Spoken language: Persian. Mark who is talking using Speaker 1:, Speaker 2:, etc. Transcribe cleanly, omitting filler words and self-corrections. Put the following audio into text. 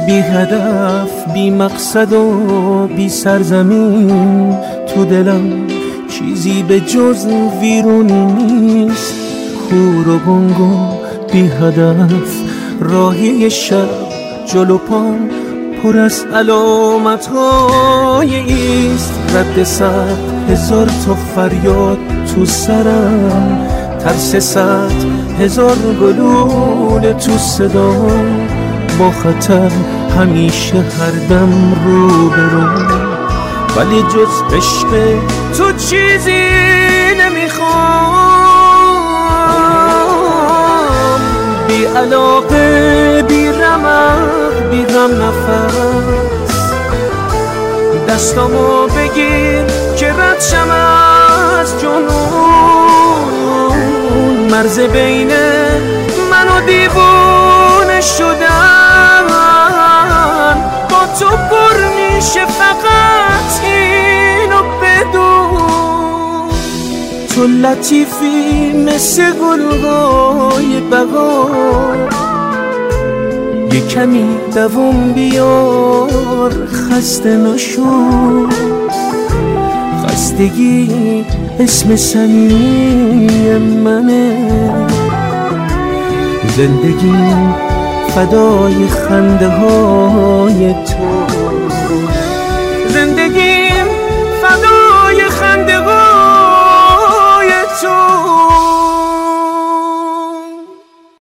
Speaker 1: بی هدف، بی مقصد و بی سرزمین، تو دلم چیزی به جز ویرونی نیست. کور و گنگ و بی هدف، راهی شب جلو پام پر از علامت‌های ایست. رد 100,000 تا فریاد تو سرم، ترس 100,000 گلوله تو صدام. با خطر همیشه هر دم رو برو، ولی جز عشق تو چیزی نمیخوام. بی علاقه، بی رمق، بی غم نفس، دستامو بگیر که رد شم از جنون. مرز بین من و دیوونه شدن با تو پر میشه، فقط اینو بدون. تو لطیفی مثل گلهای بهار، یه کمی دوام بیار، خسته نشو. خستگی اسم صمیمی منه، زندگی فدای خنده های تو. زندگی